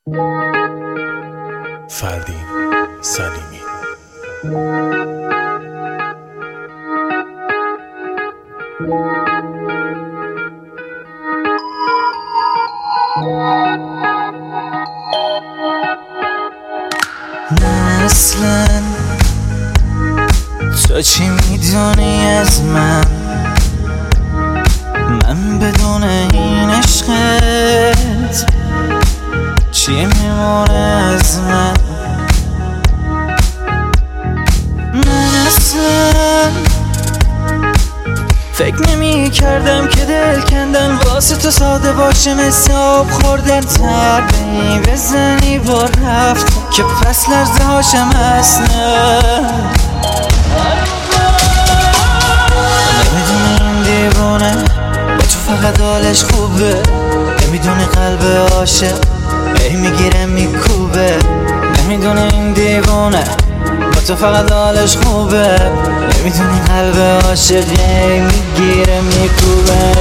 فردین سلیمی. نه اصلا تو چی میدونی از من بدون این عشقت چی میمونه از من اصلا فکر نمی کردم که دل کندن واسه تو ساده باشه، مثل آب خوردن تبهی بزنی با رفت که پس لرزه هاشم اصلا نمیدونی این دیوانه با تو فقط حالش خوبه، نمیدونی قلب عاشق ای میگیره میکوبه، نمیدونی این دیوانه با تو فقط حالش خوبه، نمیدونی قلب عاشق ای میگیره میکوبه.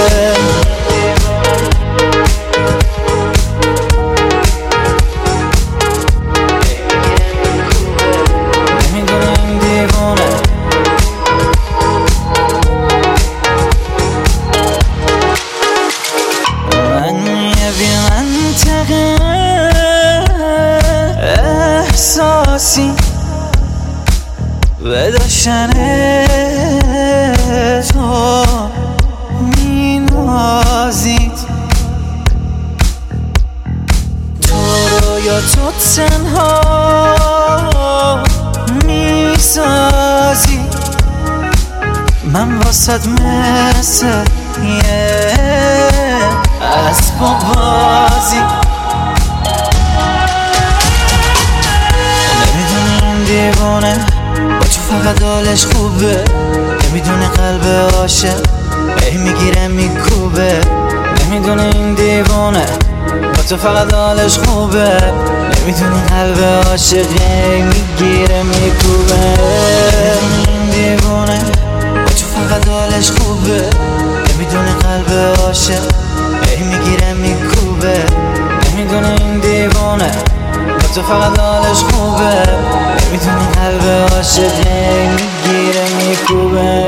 احساسی به داشتن تو می نازید، تو رو یا تو تنها می سازی، من واسد مثل یه اسباب بازی، دیوانه با تو فقط حالش خوبه، نمیدونه قلب عاشق ای میگیره میکوبه، نمیدونه این دیوانه با تو فقط حالش خوبه، نمیدونه قلب عاشق ای میگیره میکوبه، این دیوانه با تو فقط حالش خوبه، نمیدونه قلب عاشق ای میگیره میکوبه، نمیدونه این دیوانه با تو فقط حالش خوبه، نمیدونی قلب عاشق میگیره میکوبه.